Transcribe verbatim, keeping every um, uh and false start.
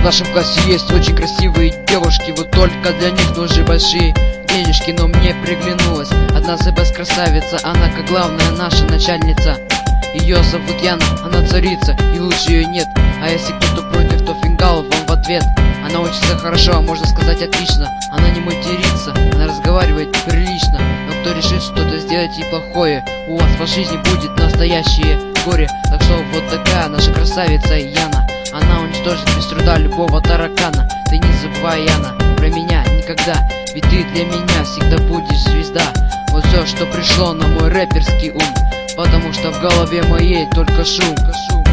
нашем классе есть очень красивые девушки, вот только для них нужны большие денежки. Но мне приглянулась одна зэбэс-красавица, она как главная наша начальница. Ее зовут Яна, она царица, и лучше ее нет. А если кто-то против, то фингал вам в ответ. Она учится хорошо, можно сказать отлично. Она не матерится, она разговаривает прилично. Но кто решит что-то сделать ей плохое, у вас по жизни будет настоящее горе. Так что вот такая наша красавица Яна, она уничтожит без труда любого таракана. Ты не забывай, Яна, про меня никогда, ведь ты для меня всегда будешь звезда. Вот все, что пришло на мой рэперский ум, потому что в голове моей только шум.